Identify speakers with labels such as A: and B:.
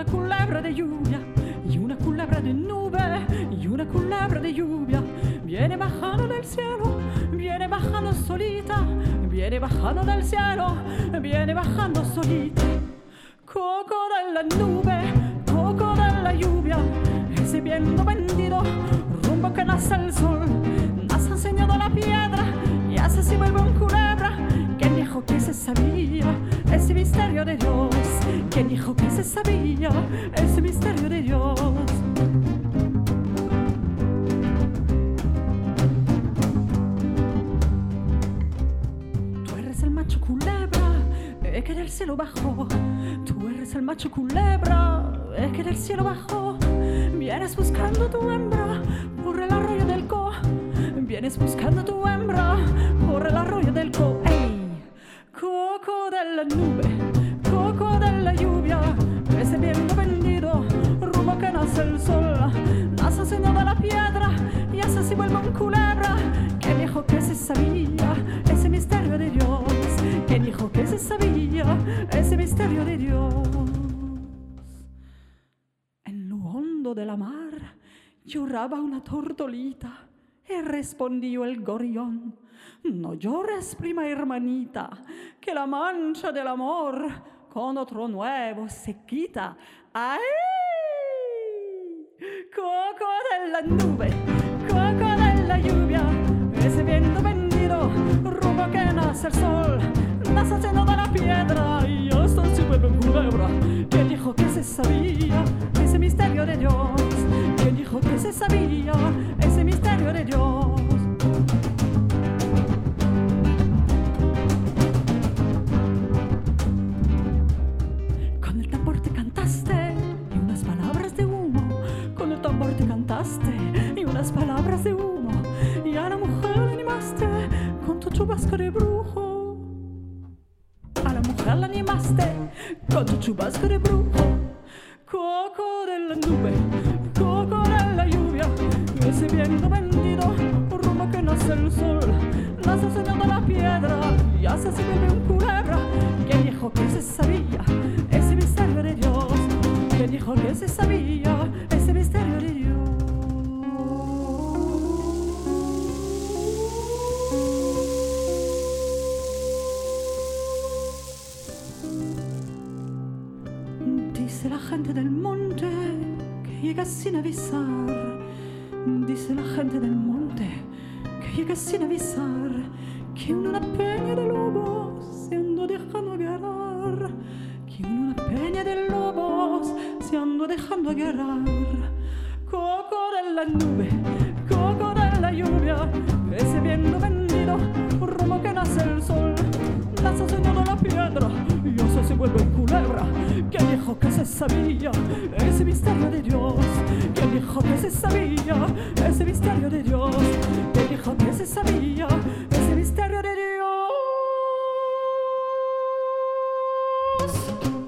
A: una culebra de lluvia y una culebra de nube y una culebra de lluvia viene bajando del cielo, viene bajando solita, viene bajando del cielo, viene bajando solita. Coco della nube, coco della lluvia, ese viento vendido, rumbo que nace el sol, nace enseñando la piedra y hace se vuelve un culebra. ¿Quién dijo que se sabía ese misterio de Dios? ¿Quién dijo que se sabía ese misterio de Dios? Tú eres el macho culebra que del cielo bajó. Tú eres el macho culebra que del cielo bajó. Vienes buscando tu hembra por el arroyo del Co. Vienes buscando tu hembra por el arroyo del Co. ¡Ey! Coco della nube, coco della lluvia, ese viento vendido, rumbo que nace el sol, nace enseñando la piedra y hace se vuelve un culebra. ¿Quién dijo que se sabía ese misterio de Dios? ¿Quién dijo que se sabía ese misterio de Dios? En lo hondo de la mar lloraba una tortolita y respondió el gorrión: no llores, prima hermanita, que la mancha del amor con otro nuevo se quita. ¡Ay! Coco della nube, coco della lluvia, ese viento vendido, rumbo que nace el sol, nace haciendo de la piedra y hasta se vuelve un culebra. ¿Quién dijo que se sabía ese misterio de Dios? ¿Quién dijo que se sabía ese misterio de Dios? Y unas palabras de humo, y a la mujer la animaste con tu chubasco de brujo. A la mujer la animaste con tu chubasco de brujo. Coco della nube, coco della lluvia, ese viento vendido, rumbo que nace el sol, nace enseñando la piedra y hace se vuelve un culebra. ¿Quién dijo que se sabía ese misterio de Dios? ¿Quién dijo que se sabía ese misterio de Dios? Dice la gente del monte que llega sin avisar. Dice la gente del monte que llega sin avisar que en una peña de lobos se andó dejando agarrar. Que en una peña de lobos se andó dejando agarrar. Coco della nube, coco della lluvia, ese viento vendido, rumbo que nace el sol, nace enseñando la piedra y eso se vuelve culebra. ¿Quién dijo que se sabía ese misterio de Dios? ¿Quién dijo que se sabía ese misterio de Dios? ¿Quién dijo que se sabía ese misterio de Dios?